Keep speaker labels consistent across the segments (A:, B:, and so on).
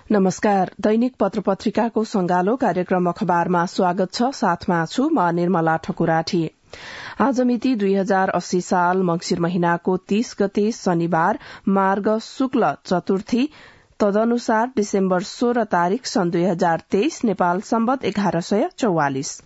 A: नमस्कार। दैनिक पत्र पत्रिकाको संगालो कार्यक्रम अखबारमा स्वागत छ। साथमा छु म निर्मला ठकुराठी। आज मिति 2080 साल मंगिर महिनाको 30 गते शनिबार मार्ग शुक्ल चतुर्थी, तदनुसार डिसेम्बर 16 तारिक सन् 2023 नेपाल सम्वत 1144।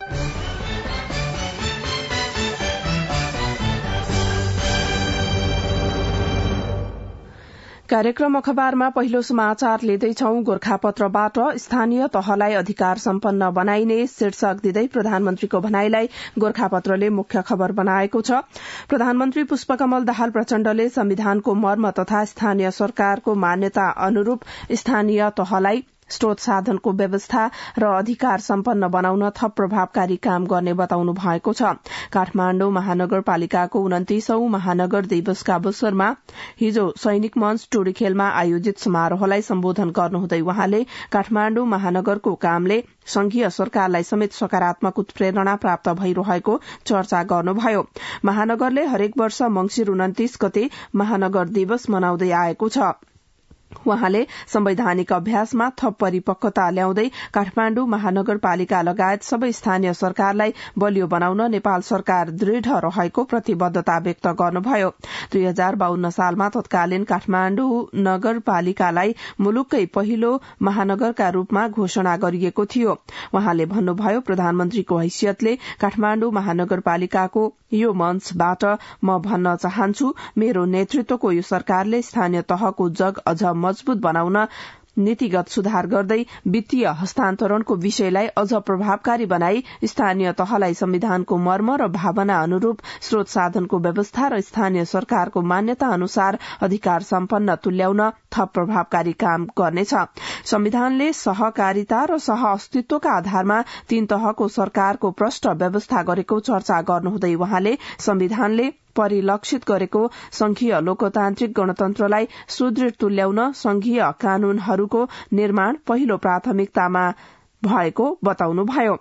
A: कार्यक्रम अखबारमा पहिलो समाचार लिँदैछौ। गोर्खापत्रबाट स्थानीय तहलाई अधिकार सम्पन्न बनाइने शीर्षक दिँदै प्रधानमन्त्रीको भनाईलाई गोर्खापत्रले मुख्य खबर बनाएको छ। प्रधानमन्त्री पुष्पकमल दाहाल प्रचण्डले संविधानको मर्म तथा स्थानीय सरकारको मान्यता अनुरूप स्थानीय तहलाई स्रोत साधनको व्यवस्था र अधिकार सम्पन्न बनाउन थप प्रभावकारी काम गर्ने बताउनु भएको छ। काठमाण्डु महानगरपालिकाको 29औं महानगर दिवसका अवसरमा हिजो सैनिक मंच टोडीखेलमा आयोजित समारोहलाई सम्बोधन गर्नुहुँदै उहाँले काठमाण्डु महानगरको कामले संघीय सरकारलाई समेत सकारात्मक उत्प्रेरणा प्राप्त भइरहेको चर्चा गर्नुभयो। महानगरले हरेक वर्ष मंगिर 29 गते महानगर दिवस मनाउँदै आएको छ। उहाँले संवैधानिक अभ्यासमा थप परिपक्वता ल्याउँदै काठमाण्डु महानगरपालिका लगायत सबै स्थानीय सरकारलाई बलियो बनाउन नेपाल सरकार दृढ़ रहेको प्रतिबद्धता व्यक्त गर्नुभयो। 2052 सालमा तत्कालीन काठमाण्डु नगरपालिकालाई मुलुककै पहिलो महानगरका रूपमा घोषणा गरिएको थियो। उहाँले भन्नुभयो, प्रधानमन्त्रीको हैसियतले काठमाण्डु महानगरपालिकाको यो मञ्चबाट म भन्न चाहन्छु, मेरो नेतृत्वको यो सरकारले स्थानीय तहको जग अझ मजबूत बनाउन नीतिगत सुधार गर्दै वित्तीय हस्तान्तरणको विषयलाई अझ प्रभावकारी बनाई स्थानीय तहलाई संविधानको मर्म र भावना अनुरूप स्रोत साधनको व्यवस्था र स्थानीय सरकारको मान्यता अनुसार अधिकार सम्पन्न तुल्याउन थप प्रभावकारी काम गर्नेछ। संविधानले सहकारिता र सह अस्तित्वका आधारमा 3 तहको सरकारको प्रष्ट व्यवस्था गरेको चर्चा गर्नुहुँदै उहाँले संविधानले परिलक्षित गरेको संघीय लोकतान्त्रिक गणतन्त्रलाई सुदृढ़ तुल्याउन संघीय कानूनहरूको निर्माण पहिलो प्राथमिकतामा भएको बताउनुभयो।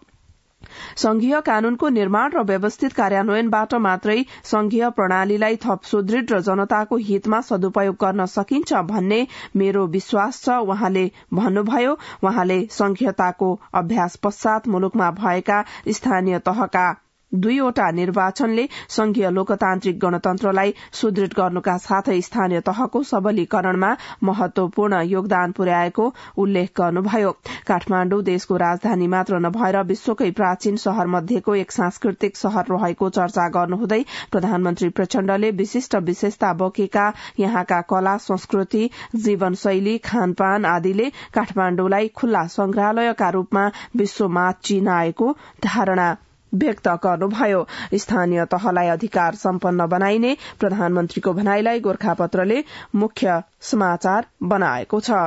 A: संघीय कानूनको निर्माण र व्यवस्थित कार्यान्वयनबाट मात्रै संघीय प्रणालीलाई थप सुदृढ़ र जनताको हितमा सदुपयोग गर्न सकिन्छ भन्ने मेरो विश्वास छ, उहाँले भन्नुभयो। उहाँले संघीयताको अभ्यास पश्चात मुलुकमा भएका स्थानीय तहका 2वटा निर्वाचनले संघीय लोकतान्त्रिक गणतन्त्रलाई सुदृढ़ गर्नुका साथै स्थानीय तहको सबलीकरणमा महत्वपूर्ण योगदान पुर्याएको उल्लेख गर्नुभयो। काठमाण्डु देशको राजधानी मात्र नभएर विश्वकै प्राचीन शहर मध्येको एक सांस्कृतिक शहर रहेको चर्चा गर्नुहुँदै प्रधानमन्त्री प्रचण्डले विशिष्ट विशेषता बोकेका यहाँका कला, संस्कृति, जीवनशैली, खानपान आदिले काठमाण्डुलाई खुल्ला संग्रहालयका रूपमा विश्वमा चिनाएको धारणा व्यक्त गर्नुभयो। स्थानीय तहलाई अधिकार सम्पन्न बनाइने प्रधानमन्त्रीको भनाईलाई गोर्खापत्रले मुख्य समाचार बनाएको छ।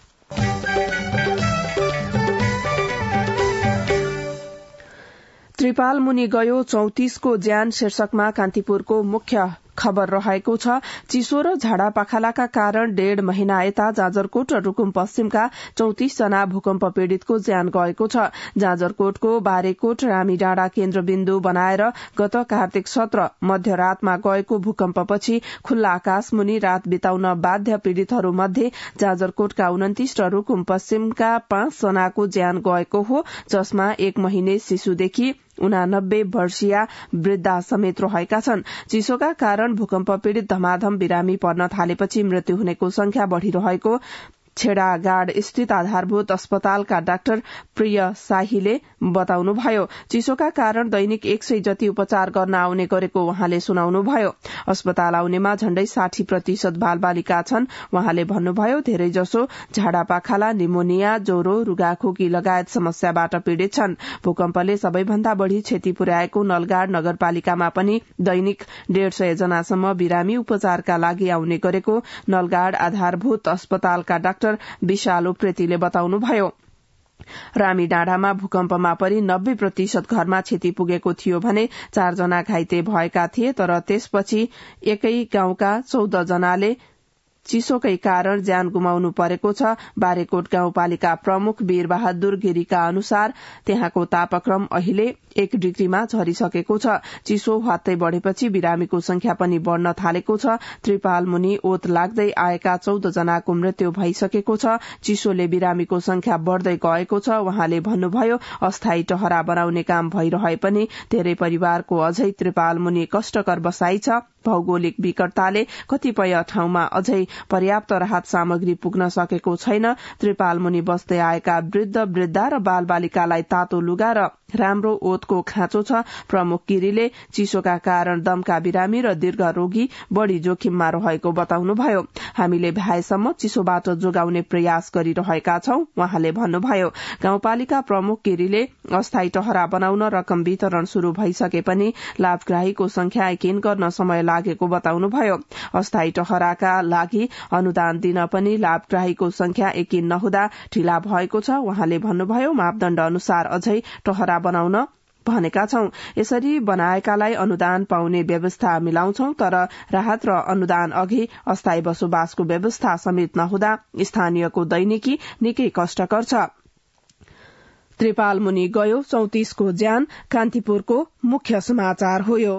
A: त्रिपाल मुनि गयो 34 को ज्यान शीर्षकमा कान्तिपुरको मुख्य खबर रहेको छ। चिसो र झाडा पाखालाका कारण 1.5 महिना यता जाजरकोट र रुकुम पश्चिमका 34 जना भूकम्प पीड़ितको ज्यान गएको छ। जाजरकोटको बारेकोट रामीडाँडा केन्द्रबिन्दु बनाएर गत कार्तिक 17 मध्यरातमा गएको भूकम्पपछि खुल्ला आकाश मुनि रात बिताउन बाध्य पीड़ितहरू मध्ये जाजरकोटका 29 र रुकुम पश्चिमका 5 जनाको ज्यान गएको हो, जसमा 1 महिने शिशुदेखि 89 वर्षीय वृद्धा समेत रहेका छन्। चिसोका कारण भूकम्प पीड़ित धमाधम बिरामी पर्न थालेपछि मृत्यु हुनेको संख्या बढ़िरहेको छेडागाड स्थित आधारभूत अस्पतालका डाक्टर प्रिय शाहीले बताउनुभयो। चिसोका कारण दैनिक 100 जति उपचार गर्न आउने गरेको उहाँले सुनाउनुभयो। अस्पताल आउनेमा झण्डै 60% बालबालिका छन्। उहाँले भन्नुभयो, धेरैजसो झाडापाखाला, निमोनिया, ज्वरो, रुगाखोकी लगायत समस्याबाट पीड़ित छन्। भूकम्पले सबैभन्दा बढ़ी क्षति पुर्याएको नलगाड नगरपालिकामा पनि दैनिक 150 जनासम्म बिरामी उपचारका लागि आउने गरेको नलगाड आधारभूत अस्पतालका डाक्टर विशाल उप्रेतीले बताउनुभयो। रामी डाँडामा भूकम्पमा परि 90% घरमा क्षति पुगेको थियो भने 4 जना घाइते भएका थिए, तर त्यसपछि एकै गाउँका 14 जनाले चिसोकै कारण ज्यान गुमाउनु परेको छ। बारेकोट गाउँपालिका प्रमुख वीरबहादुर गिरीका अनुसार त्यहाँको तापक्रम अहिले 1 डिग्रीमा झरिसकेको छ। चिसो हत्तै बढ़ेपछि बिरामीको संख्या पनि बढ़न थालेको छ। त्रिपाल मुनि ओत लाग्दै आएका 14 जनाको मृत्यु भइसकेको छ। चिसोले बिरामीको संख्या बढ़दै गएको छ। उहाँले भन्नुभयो, अस्थायी टहरा बनाउने काम भइरहे पनि धेरै परिवारको अझै त्रिपाल मुनि कष्टकर बसाई छ। भौगोलिक विकटताले कतिपय ठाउँमा अझै पर्याप्त राहत सामग्री पुग्न सकेको छैन। त्रिपाल मुनि बस्दै आएका वृद्ध वृद्धा र बाल बालिकालाई तातो लुगा र राम्रो ओतको खाँचो छ। प्रमुख गिरीले चिसोका कारण दमका बिरामी र दीर्घ रोगी बढ़ी जोखिममा रहेको बताउनुभयो। हामीले भ्याएसम्म चिसोबाट जोगाउने प्रयास गरिरहेका छौं, उहाँले भन्नुभयो। गाउँपालिका प्रमुख गिरीले अस्थायी टहरा बनाउन रकम वितरण शुरू भइसके पनि लाभग्राहीको संख्या यकिन गर्न समय लागेको बताउनुभयो। अस्थायी टहराका लागि अनुदान दिन पनि लाभग्राहीको संख्या यकिन नहुँदा ढिला भएको छ। उहाँले भन्नुभयो, मापदण्ड अनुसार अझै टहरा बनाउन भनेका छौं। यसरी बनाएकालाई अनुदान पाउने व्यवस्था मिलाउँछौं, तर राहत र अनुदान अघि अस्थायी बसोबासको व्यवस्था समेत नहुँदा स्थानीयको दैनिकी निकै कष्टकर छ। त्रिपाल मुनि गयो 34 को ज्यान। कान्तिपुरको मुख्य समाचार हो यो।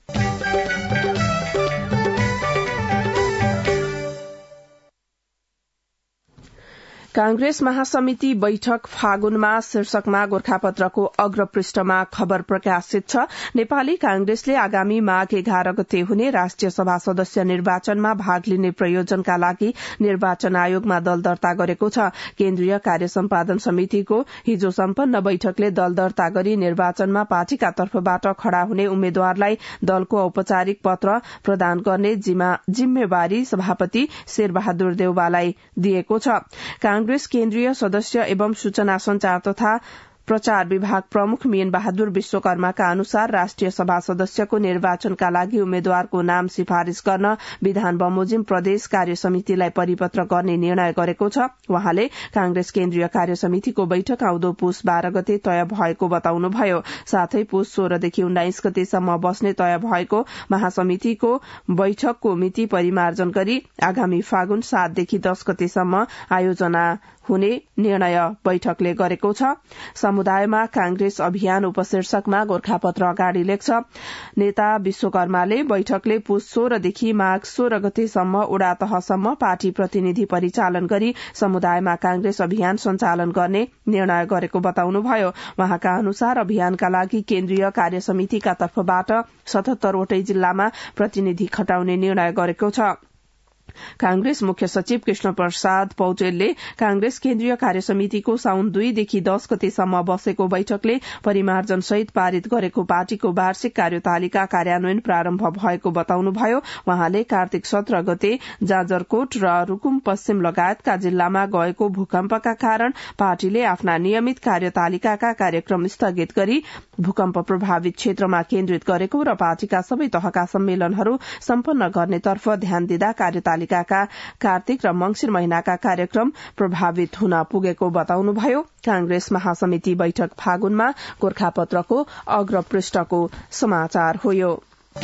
A: कांग्रेस महासमिति बैठक फागुनमा शीर्षकमा गोरखापत्रको अग्रपृष्ठमा खबर प्रकाशित छ। नेपाली कांग्रेसले आगामी माघ 11 गते हुने राष्ट्रिय सभा सदस्य निर्वाचनमा भाग लिने प्रयोजनका लागि निर्वाचन आयोगमा दल दर्ता गरेको छ। केन्द्रीय कार्य सम्पादन समितिको हिजो सम्पन्न बैठकले दल दर्ता गरी निर्वाचनमा पार्टीका तर्फबाट खड़ा हुने उम्मेद्वारलाई दलको औपचारिक पत्र प्रदान गर्ने जिम्मेवारी सभापति शेरबहादुर देउवालाई दिएको छ। कांग्रेस केन्द्रीय सदस्य एवं सूचना संचार तथा प्रचार विभाग प्रमुख मीन बहादुर विश्वकर्माका अनुसार राष्ट्रिय सभा सदस्यको निर्वाचनका लागि उम्मेद्वारको नाम सिफारिश गर्न विधान बमोजिम प्रदेश कार्य समितिलाई परिपत्र गर्ने निर्णय गरेको छ। उहाँले कांग्रेस केन्द्रीय कार्य समितिको बैठक आउँदो पुस 12 गते तय भएको बताउनुभयो। साथै पुस 16 देखि 19 गतेसम्म बस्ने तय भएको महासमितिको बैठकको मिति परिमार्जन गरी आगामी फागुन 7 देखि 10 गतेसम्म आयोजना हुने निर्णय बैठकले गरेको छ। समुदायमा कांग्रेस अभियान उपशीर्षकमा गोरखापत्र अगाडि लेख्छ। नेता विश्वकर्माले बैठकले पुस 16 देखि माघ 16 गतेसम्म ओडा तहसम्म पार्टी प्रतिनिधि परिचालन गरी समुदायमा कांग्रेस अभियान सञ्चालन गर्ने निर्णय गरेको बताउनुभयो। उहाँका अनुसार अभियानका लागि केन्द्रीय कार्य समितिका तर्फबाट 77 वटै जिल्लामा प्रतिनिधि खटाउने निर्णय गरेको छ। कांग्रेस मुख्य सचिव कृष्ण प्रसाद पौडेलले कांग्रेस केन्द्रीय कार्य समितिको साउन 2 देखि 10 गतेसम्म बसेको बैठकले परिमार्जन सहित पारित गरेको पार्टीको वार्षिक कार्यतालिका कार्यान्वयन प्रारम्भ भएको बताउनुभयो। उहाँले कार्तिक 17 गते जाजरकोट र रूकुम पश्चिम लगायतका जिल्लामा गएको भूकम्पका कारण पार्टीले आफ्ना नियमित कार्यतालिकाका कार्यक्रम स्थगित गरी भूकम्प प्रभावित क्षेत्रमा केन्द्रित गरेको र पार्टीका सबै तहका सम्मेलनहरू सम्पन्न गर्नेतर्फ ध्यान दिँदा कार्यतालिकाका कार्तिक र मंगिर महिनाका कार्यक्रम प्रभावित हुन पुगेको बताउनुभयो। कांग्रेस महासमिति बैठक फागुनमा गोरखापत्रको अग्रपृष्ठको समाचार हो यो।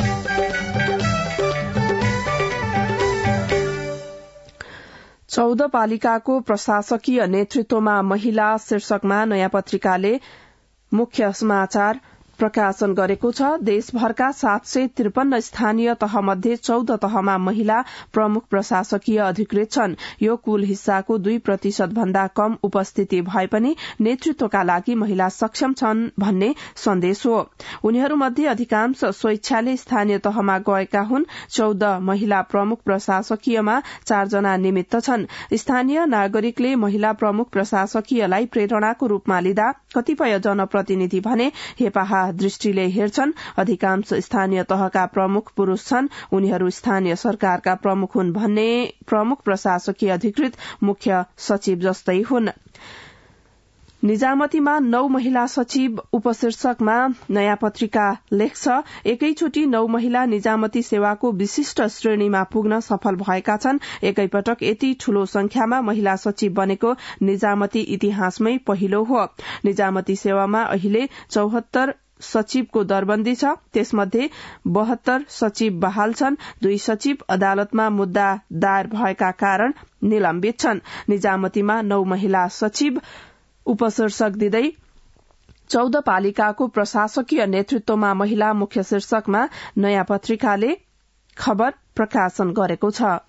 A: चौध पालिकाको प्रशासकीय नेतृत्वमा महिला शीर्षकमा नयाँ पत्रिकाले मुख्य समाचार प्रकाशन गरेको छ। देशभरका 753 स्थानीय तह मध्ये 14 तहमा महिला प्रमुख प्रशासकीय अधिकृत छन्। यो कुल हिस्साको 2% भन्दा कम उपस्थिति भए पनि नेतृत्वका लागि महिला सक्षम छन् भन्ने सन्देश हो। उनीहरूमध्ये अधिकांश स्वेच्छाले स्थानीय तहमा गएका हुन्। 14 महिला प्रमुख प्रशासकीयमा 4 जना निमित्त छन्। स्थानीय नागरिकले महिला प्रमुख प्रशासकीयलाई प्रेरणाको रूपमा लिँदा कतिपय जनप्रतिनिधि भने हेपाहा दृष्टिले हेर्छन्। अधिकांश स्थानीय तहका प्रमुख पुरूष छन्। उनीहरू स्थानीय सरकारका प्रमुख हुन् भन्ने प्रमुख प्रशासकीय अधिकृत मुख्य सचिव जस्तै हुन्। निजामतीमा 9 महिला सचिव उपशीर्षकमा नयाँ पत्रिका लेख्छ। एकैचोटि 9 महिला निजामती सेवाको विशिष्ट श्रेणीमा पुग्न सफल भएका छन्। एकैपटक यति ठूलो संख्यामा महिला सचिव बनेको निजामती इतिहासमै पहिलो हो। निजामती सेवामा अहिले 74 सचिवको दरबन्दी छ। त्यसमध्ये 72 सचिव बहाल छन्। 2 सचिव अदालतमा मुद्दा दायर भएका कारण निलम्बित छन्। निजामतीमा 9 महिला सचिव उपशीर्षक दिँदै 14 पालिकाको प्रशासकीय नेतृत्वमा महिला मुख्य शीर्षकमा नयाँ पत्रिकाले खबर प्रकाशन गरेको छ।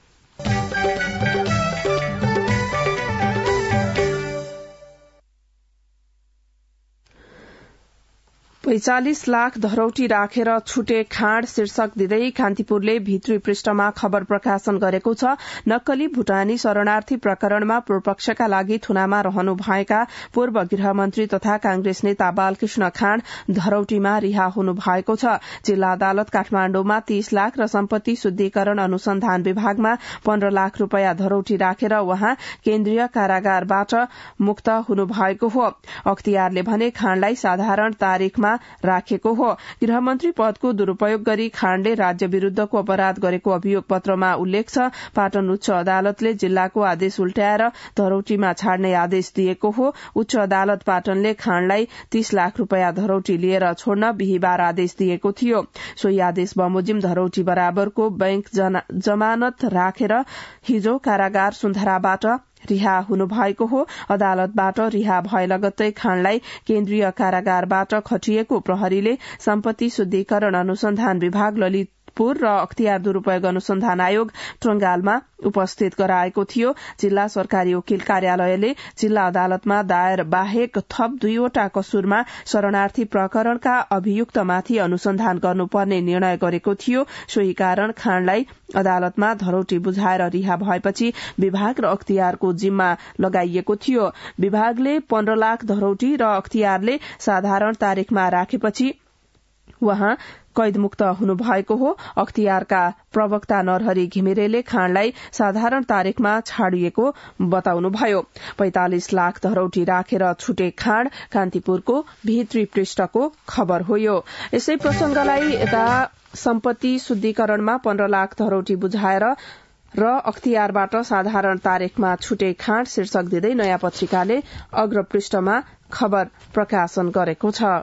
A: 45 लाख धरौटी राखेर छुटे खाँड शीर्षक दिँदै कान्तिपुरले भित्री पृष्ठमा खबर प्रकाशन गरेको छ। नक्कली भूटानी शरणार्थी प्रकरणमा पूर्वपक्षका लागि थुनामा रहनु भएका पूर्व गृहमन्त्री तथा कांग्रेस नेता बालकृष्ण खाँड धरौटीमा रिहा हुनु भएको छ। जिल्ला अदालत काठमाण्डुमा 30 लाख र सम्पत्ति शुद्धिकरण अनुसन्धान विभागमा 15 लाख रूपियाँ धरौटी राखेर उहाँ केन्द्रीय कारागारबाट मुक्त हुनु भएको हो। अख्तियारले भने खाँडलाई साधारण तारिखमा राखेको हो। गृहमन्त्री पदको दुरूपयोग गरी खाँडले राज्य विरूद्धको अपराध गरेको अभियोग पत्रमा उल्लेख छ। पाटन उच्च अदालतले जिल्लाको आदेश उल्टाएर धरौटीमा छाड्ने आदेश दिएको हो। उच्च अदालत पाटनले खाँडलाई 30 लाख रूपियाँ धरौटी लिएर छोड्न बिहीबार आदेश दिएको थियो। सोही आदेश बमोजिम धरौटी बराबरको बैंक जमानत राखेर हिजो कारागार सुन्धराबाट रिहा हुनु भएको हो। अदालतबाट रिहा भए लगत्तै खाँडलाई केन्द्रीय कारागारबाट खटिएको प्रहरीले सम्पत्ति शुद्धिकरण अनुसन्धान विभाग ललितपुर र अख्तियार दुरूपयोग अनुसन्धान आयोग टंगालमा उपस्थित गराएको थियो। जिल्ला सरकारी वकिल कार्यालयले जिल्ला अदालतमा दायर बाहेक थप 2वटा कसुरमा शरणार्थी प्रकरणका अभियुक्तमाथि अनुसन्धान गर्नुपर्ने निर्णय गरेको थियो। सोही कारण खाँडलाई अदालतमा धरौटी बुझाएर रिहा भएपछि विभाग र अख्तियारको जिम्मा लगाइएको थियो। विभागले 15 लाख धरौटी र अख्तियारले साधारण तारिखमा राखेपछि उहाँ कैदमुक्त हुनु भएको हो। अख्तियारका प्रवक्ता नरहरि घिमिरेले खाँडलाई साधारण तारिखमा छाडिएको बताउनुभयो। 45 लाख धरौटी राखेर छुटे खाँड कान्तिपुरको भित्री पृष्ठको खबर हो। यसै प्रसंगलाई यता सम्पत्ति शुद्धिकरणमा 15 लाख धरौटी बुझाएर र अख्तियारबाट साधारण तारिखमा छुटे खाँड शीर्षक दिँदै नयाँ पत्रिकाले अग्रपृष्ठमा खबर प्रकाशन गरेको छ।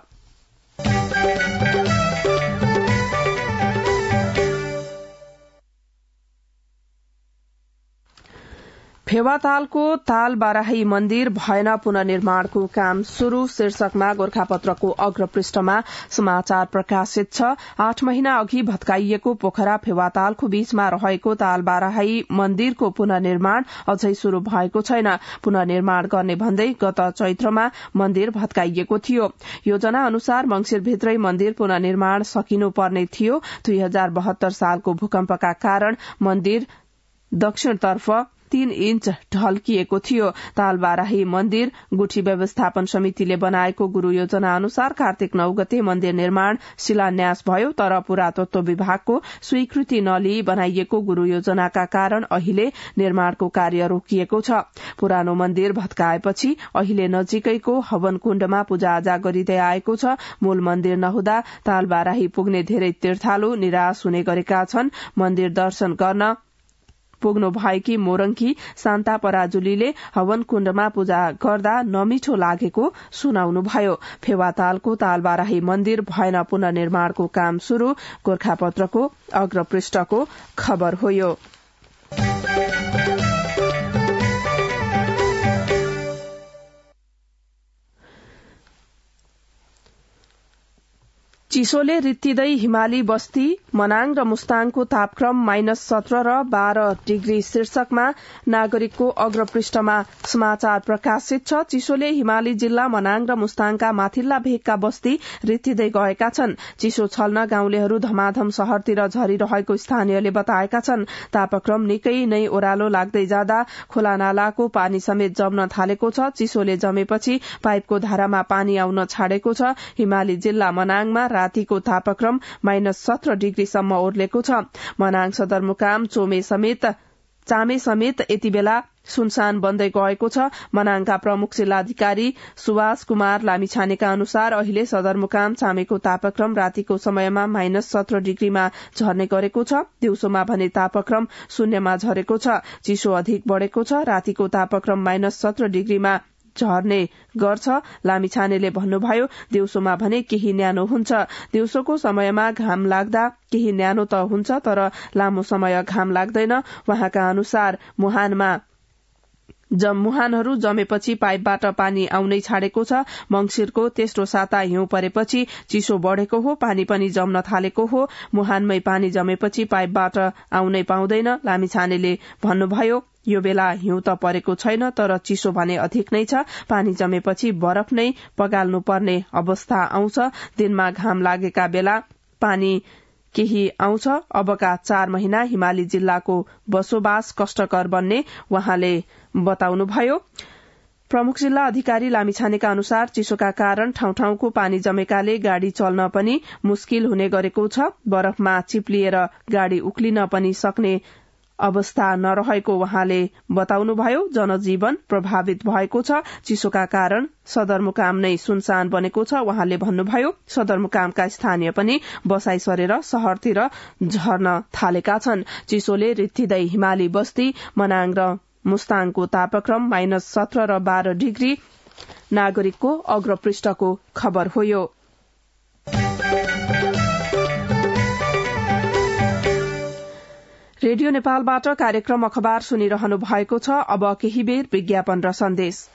A: फेवातालको तालबाराही मन्दिर भएन पुनर्निर्माणको काम शुरू शीर्षकमा गोरखापत्रको अग्रपृष्ठमा समाचार प्रकाशित छ। 8 महिना अघि भत्काइएको पोखरा फेवातालको बीचमा रहेको तालबाराही मन्दिरको पुनर्निर्माण अझै शुरू भएको छैन। पुनर्निर्माण गर्ने भन्दै गत चैत्रमा मन्दिर भत्काइएको थियो। योजना अनुसार मंगिरभित्रै मन्दिर पुनर्निर्माण सकिनुपर्ने थियो। 2072 सालको भूकम्पका कारण मन्दिर दक्षिणतर्फ 3 इन्च ढल्किएको थियो। तालबाराही मन्दिर गुठी व्यवस्थापन समितिले बनाएको गुरू योजना अनुसार कार्तिक 9 गते मन्दिर निर्माण शिलान्यास भयो। तर पुरातत्व विभागको स्वीकृति नलिई बनाइएको गुरू योजनाका कारण अहिले निर्माणको कार्य रोकिएको छ। पुरानो मन्दिर भत्काएपछि अहिले नजिकैको हवनकुण्डमा पूजाआजा गरिँदै आएको छ। मूल मन्दिर नहुँदा तालबाराही पुग्ने धेरै तीर्थालु निराश हुने गरेका छन्। मन्दिर दर्शन गर्न पुग्नु भएकी मोरङकी शान्ता पराजुलीले हवनकुण्डमा पूजा गर्दा नमिठो लागेको सुनाउनुभयो। फेवातालको तालबाराही मन्दिर भएन पुनर्निर्माणको काम शुरू गोरखापत्रको अग्रपृष्ठको खबर हो। चिसोले रित्तिदै हिमाली बस्ती मनाङ र मुस्ताङको तापक्रम -17 र 12 डिग्री शीर्षकमा नागरिकको अग्रपृष्ठमा समाचार प्रकाशित छ। चिसोले हिमाली जिल्ला मनाङ र मुस्ताङका माथिल्ला भेगका बस्ती रित्तिदै गएका छन्। चिसो छल्न गाउँलेहरू धमाधम शहरतिर झरिरहेको स्थानीयले बताएका छन्। तापक्रम निकै नै ओह्रालो लाग्दै जाँदा खोला नालाको पानी समेत जम्न थालेको छ। चिसोले जमेपछि पाइपको धारामा पानी आउन छाडेको छ। हिमाली जिल्ला मनाङमा रातिको तापक्रम -17 डिग्रीसम्म ओर्लेको छ। मनाङ सदरमुकाम चामे समेत यति बेला सुनसान बन्दै गएको छ। मनाङका प्रमुख जिल्लाधिकारी सुवास कुमार लामिछानेका अनुसार अहिले सदरमुकाम चामेको तापक्रम रातिको समयमा -17 डिग्रीमा झर्ने गरेको छ। दिउँसोमा भने तापक्रम शून्यमा झरेको छ। चिसो अधिक बढ़ेको छ। रातिको तापक्रम -17 डिग्रीमा झर्ने गर्छ। लामिछानेले भन्नुभयो, दिउँसोमा भने केही न्यानो हुन्छ। दिउँसोको समयमा घाम लाग्दा केही न्यानो त हुन्छ, तर लामो समय घाम लाग्दैन। उहाँका अनुसार मुहानहरू जमेपछि पाइपबाट पानी आउनै छाडेको छ। मंगिरको तेस्रो साता हिउँ परेपछि चिसो बढ़ेको हो, पानी पनि जम्न थालेको हो। मुहानमै पानी जमेपछि पाइपबाट आउनै पाउँदैन। लामिछानेले भन्नुभयो, यो बेला हिउँ त परेको छैन, तर चिसो भने अधिक नै छ। पानी जमेपछि बरफ नै पगाल्नु पर्ने अवस्था आउँछ। दिनमा घाम लागेका बेला पानी केही आउँछ। अबका 4 महिना हिमाली जिल्लाको बसोबास कष्टकर बन्ने उहाँले बताउनुभयो। प्रमुख जिल्ला अधिकारी लामिछानेका अनुसार चिसोका कारण ठाउँ ठाउँको पानी जमेकाले गाड़ी चल्न पनि मुस्किल हुने गरेको छ। बरफमा चिप्लिएर गाड़ी उक्लिन पनि सक्ने अवस्था नरहेको उहाँले बताउनुभयो। जनजीवन प्रभावित भएको छ। चिसोका कारण सदरमुकाम नै सुनसान बनेको छ। उहाँले भन्नुभयो, सदरमुकामका स्थानीय पनि बसाई सरेर शहरतिर झर्न थालेका छन्। चिसोले रित्तिदै हिमाली बस्ती मनाङ र मुस्ताङको तापक्रम -17 र 12 डिग्री। नागरिकको अग्रपृष्ठको खबर हो यो। रेडियो नेपालबाट कार्यक्रम अखबार सुनिरहनु भएको छ। अब केही बेर विज्ञापन र सन्देश।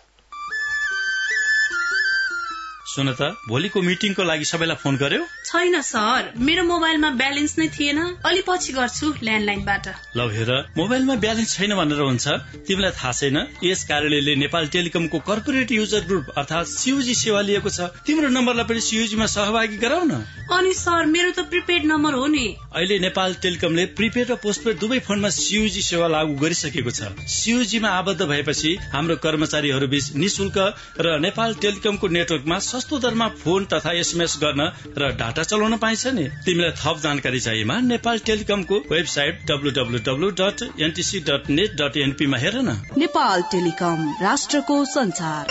B: सुन त, भोलिको मिटिङको लागि सबैलाई फोन गर्यो?
C: छैन सर, मेरो मोबाइलमा ब्यालेन्स नै थिएन। अलि पछि गर्छु ल्यान्डलाइनबाट।
B: ल हेर, मोबाइलमा ब्यालेन्स छैन भनेर हुन्छ? तिमीलाई थाहा छैन, यस कार्यालयले नेपाल टेलिकमको कर्पोरेट युजर ग्रुप अर्थात सीयूजी सेवा लिएको छ। तिम्रो नम्बरलाई पनि सीयूजीमा सहभागी गराउ न।
C: अनि सर, मेरो त प्रिपेड नम्बर हो नि।
B: अहिले नेपाल टेलिकमले प्रिपेड र पोस्टपेड दुवै फोनमा सीयूजी सेवा लागू गरिसकेको छ। सीयूजीमा आबद्ध भएपछि हाम्रो कर्मचारीहरू बीच निशुल्क र नेपाल टेलिकमको नेटवर्कमा सस्तो दरमा फोन तथा एसएमएस गर्न र डाटा चलाउन पाइन्छ नि। तिमीलाई थप जानकारी चाहिएमा नेपाल टेलिकमको वेबसाइट www.ntc.net.np मा हेर न।
D: नेपाल टेलिकम, राष्ट्रको संचार।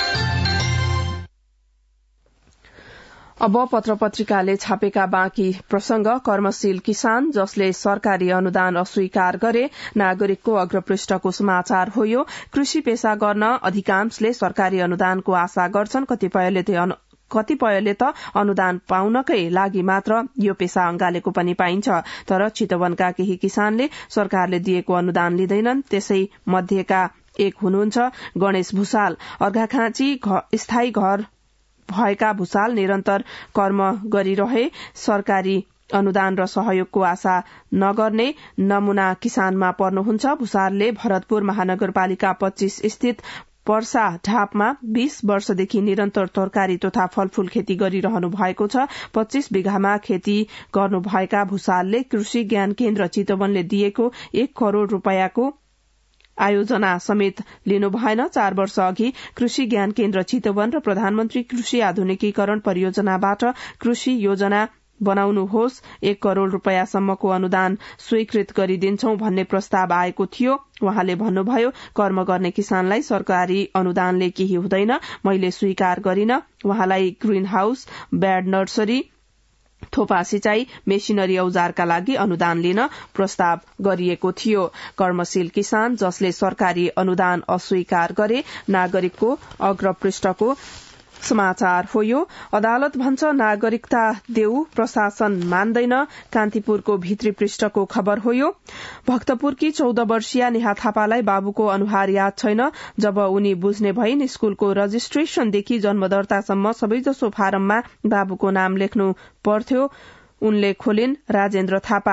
A: अब पत्र पत्रिकाले छापेका बाँकी प्रसंग। कर्मशील किसान जसले सरकारी अनुदान अस्वीकार गरे, नागरिकको अग्रपृष्ठको समाचार हो यो। कृषि पेशा गर्न अधिकांशले सरकारी अनुदानको आशा गर्छन्। कतिपयले त अनुदान पाउनकै लागि मात्र यो पेशा अंगालेको पनि पाइन्छ। तर चितवनका केही किसानले सरकारले दिएको अनुदान लिँदैनन्। त्यसै मध्येका एक हुनुहुन्छ गणेश भूषाल। अर्घाखाँची स्थायी घर भएका भूषाल निरन्तर कर्म गरिरहे। सरकारी अनुदान र सहयोगको आशा नगर्ने नमूना किसानमा पर्नुहुन्छ। भूषालले भरतपुर महानगरपालिका 25 स्थित पर्सा ढापमा 20 वर्षदेखि निरन्तर तरकारी तथा फलफूल खेती गरिरहनु भएको छ। 25 बिघामा खेती गर्नुभएका भूषालले कृषि ज्ञान केन्द्र चितवनले दिएको 1 करोड़ रूपियाँको आयोजना समेत लिनु भएन। 4 वर्ष अघि कृषि ज्ञान केन्द्र चितवन र प्रधानमन्त्री कृषि आधुनिकीकरण परियोजनाबाट कृषि योजना बनाउनुहोस्, 1 करोड़ रूपियाँसम्मको अनुदान स्वीकृत गरिदिन्छौं भन्ने प्रस्ताव आएको थियो। उहाँले भन्नुभयो, कर्म गर्ने किसानलाई सरकारी अनुदानले केही हुँदैन, मैले स्वीकार गरिन। उहाँलाई ग्रीन हाउस, ब्याड नर्सरी, थोपा सिंचाई, मेसिनरी औजारका लागि अनुदान लिन प्रस्ताव गरिएको थियो। कर्मशील किसान जसले सरकारी अनुदान अस्वीकार गरे, नागरिकको अग्रपृष्ठको समाचार हो यो। अदालत भन्छ नागरिकता देऊ, प्रशासन मान्दैन। कान्तिपुरको भित्री पृष्ठको खबर हो यो। भक्तपुरकी 14 वर्षीय नेहा थापालाई बाबुको अनुहार याद छैन। जब उनी बुझ्ने भइन्, स्कूलको रजिस्ट्रेशनदेखि जन्मदर्तासम्म सबैजसो फारममा बाबुको नाम लेख्नु पर्थ्यो। उनले खोलिन् राजेन्द्र थापा।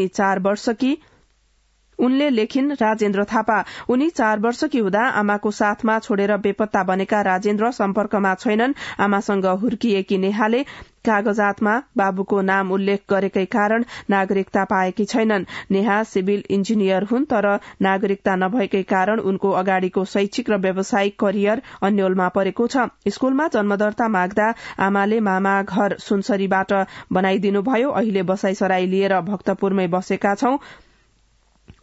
A: उनले लेखिन् राजेन्द्र थापा। उनी 4 वर्षकी हुँदा आमाको साथमा छोडेर बेपत्ता बनेका राजेन्द्र सम्पर्कमा छैनन्। आमासँग हुर्किएकी नेहाले कागजातमा बाबुको नाम उल्लेख गरेकै कारण नागरिकता पाएकी छैनन्। नेहा सिभिल इन्जिनियर हुन्, तर नागरिकता नभएकै कारण उनको अगाडिको शैक्षिक र व्यावसायिक करियर अन्यलमा परेको छ। स्कूलमा जन्मदर्ता माग्दा आमाले मामा घर सुनसरीबाट बनाइदिनुभयो। अहिले बसाईसराई लिएर भक्तपुरमै बसेका छौं।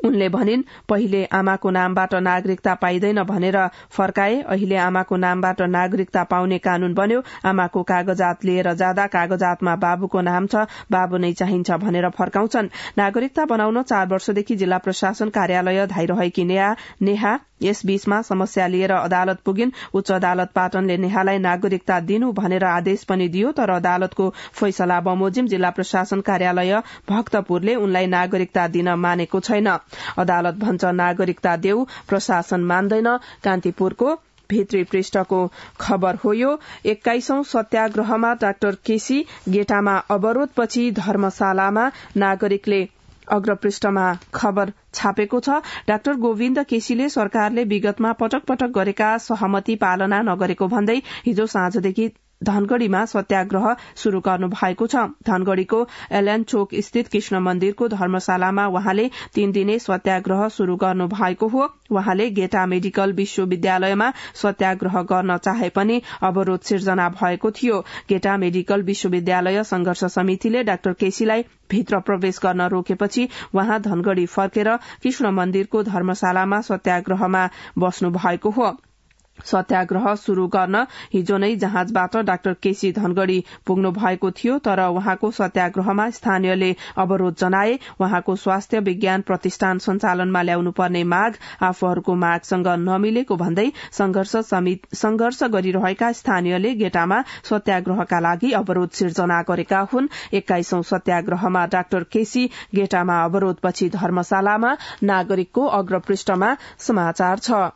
A: उनले भनिन्, पहिले आमाको नामबाट नागरिकता पाइँदैन भनेर फर्काए, अहिले आमाको नामबाट नागरिकता पाउने कानून बन्यो। आमाको कागजात लिएर जाँदा कागजातमा बाबुको नाम छ, बाबु नै चाहिन्छ भनेर फर्काउँछन्। नागरिकता बनाउन 4 वर्षदेखि जिल्ला प्रशासन कार्यालय धाइरहेकी नेहा यसबीचमा समस्या लिएर अदालत पुगिन्। उच्च अदालत पाटनले नेहालाई नागरिकता दिनु भनेर आदेश पनि दियो, तर अदालतको फैसला बमोजिम जिल्ला प्रशासन कार्यालय भक्तपुरले उनलाई नागरिकता दिन मानेको छैन। अदालत भन्छ नागरिकता देऊ, प्रशासन मान्दैन। कान्तिपुरको भित्री पृष्ठको खबर हो यो। 21औं सत्याग्रहमा डाक्टर केसी गेटामा अवरोधपछि धर्मशालामा नागरिकले अग्रपृष्ठमा खबर छापेको छ। डाक्टर गोविन्द केसीले सरकारले विगतमा पटक पटक गरेका सहमति पालना नगरेको भन्दै हिजो साँझदेखि धनगढ़ीमा सत्याग्रह शुरू गर्नु भएको छ। धनगढ़ीको एलएन चोक स्थित कृष्ण मन्दिरको धर्मशालामा वहाँले 3 दिने सत्याग्रह शुरू गर्नु भएको हो। वहाँले गेटा मेडिकल विश्वविद्यालयमा सत्याग्रह गर्न चाहे पनि अवरोध सिर्जना भएको थियो। गेटा मेडिकल विश्वविद्यालय संघर्ष समितिले डाक्टर केसीलाई भित्र प्रवेश गर्न रोकेपछि वहाँ धनगढ़ी फर्केर कृष्ण मन्दिरको धर्मशालामा सत्याग्रहमा बस्नु भएको हो। सत्याग्रह शुरू गर्न हिजो नै जहाजबाट डाक्टर केसी धनगढ़ी पुग्नु भएको थियो, तर वहाँको सत्याग्रहमा स्थानीयले अवरोध जनाए। वहाँको स्वास्थ्य विज्ञान प्रतिष्ठान सञ्चालनमा ल्याउनु पर्ने माग आफूहरूको मागसँग नमिलेको भन्दै संघर्ष गरिरहेका स्थानीयले गेटामा सत्याग्रहका लागि अवरोध सिर्जना गरेका हुन्। 21औं सत्याग्रहमा डाक्टर केसी गेटामा अवरोधपछि धर्मशालामा नागरिकको अग्रपृष्ठमा समाचार छ।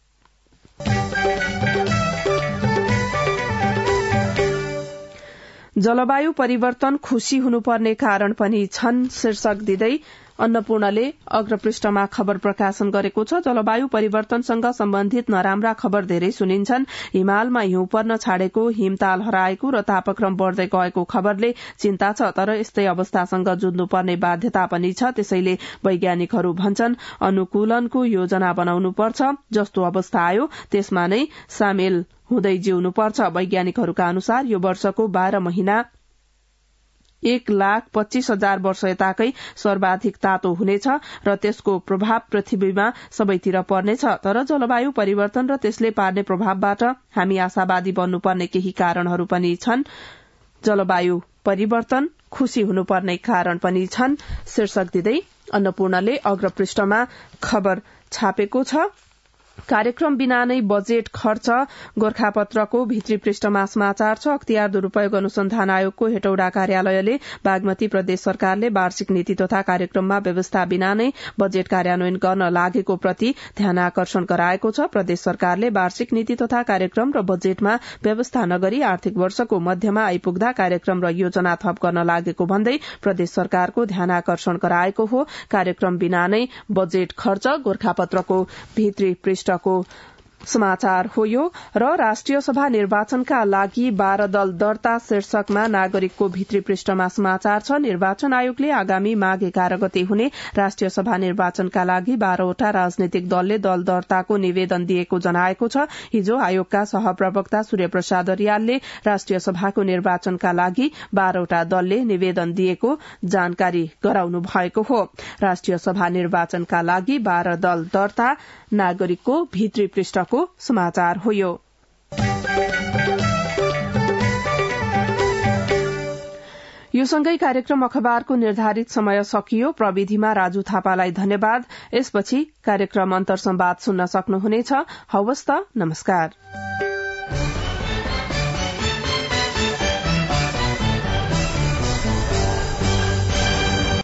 A: जलवायु परिवर्तन खुशी हुनुपर्ने कारण पनि छन् शीर्षक दिँदै अन्नपूर्णले अग्रपृष्ठमा खबर प्रकाशन गरेको छ। जलवायु परिवर्तनसँग सम्बन्धित नराम्रा खबर धेरै सुनिन्छन्। हिमालमा हिउँ पर्न छाडेको, हिमताल हराएको र तापक्रम बढ़दै गएको खबरले चिन्ता छ, तर यस्तै अवस्थासँग जुझ्नुपर्ने बाध्यता पनि छ। त्यसैले वैज्ञानिकहरू भन्छन् अनुकूलनको योजना बनाउनुपर्छ। जस्तो अवस्था आयो त्यसमा नै सामेल हुँदै जिउनुपर्छ। वैज्ञानिकहरूका अनुसार यो वर्षको 12 महिना 1,25,000 वर्ष यताकै सर्वाधिक तातो हुनेछ र त्यसको प्रभाव पृथ्वीमा सबैतिर पर्नेछ। तर जलवायु परिवर्तन र त्यसले पार्ने प्रभावबाट हामी आशावादी बन्नुपर्ने केही कारणहरू पनि छन्। जलवायु परिवर्तन खुशी हुनुपर्ने कारण पनि छन् शीर्षक दिँदै अन्नपूर्णले अग्रपृष्ठमा खबर छापेको छ। कार्यक्रम बिना नै बजेट खर्च गोरखापत्रको भित्री पृष्ठमा समाचार छ। अख्तियार दुरूपयोग अनुसन्धान आयोगको हेटौडा कार्यालयले बागमती प्रदेश सरकारले वार्षिक नीति तथा कार्यक्रममा व्यवस्था बिना नै बजेट कार्यान्वयन गर्न लागेको प्रति ध्यानाकर्षण गराएको छ। प्रदेश सरकारले वार्षिक नीति तथा कार्यक्रम र बजेटमा व्यवस्था नगरी आर्थिक वर्षको मध्यमा आइपुग्दा कार्यक्रम र योजना थप गर्न लागेको भन्दै प्रदेश सरकारको ध्यानाकर्षण गराएको हो। कार्यक्रम बिना नै बजेट खर्च गोरखापत्रको भित्री पृष्ठको समाचार हो यो। र राष्ट्रिय सभा निर्वाचनका लागि 12 दल दर्ता शीर्षकमा नागरिकको भित्री पृष्ठमा समाचार छ। निर्वाचन आयोगले आगामी माघ 11 गते हुने राष्ट्रिय सभा निर्वाचनका लागि 12 वटा राजनैतिक दलले दल दर्ताको निवेदन दिएको जनाएको छ। हिजो आयोगका सहप्रवक्ता सूर्य प्रसाद रियालले राष्ट्रिय सभाको निर्वाचनका लागि 12 वटा दलले निवेदन दिएको जानकारी गराउनु भएको हो। राष्ट्रिय सभा निर्वाचनका लागि 12 दल दर्ता नागरिकको भित्री पृष्ठको समाचार हो यो। यो सँगै कार्यक्रम अखबारको निर्धारित समय सकियो। प्रविधिमा राजु थापालाई धन्यवाद। यसपछि कार्यक्रम अन्तर्संवाद सुन्न सक्नुहुनेछ। हवस् त, नमस्कार।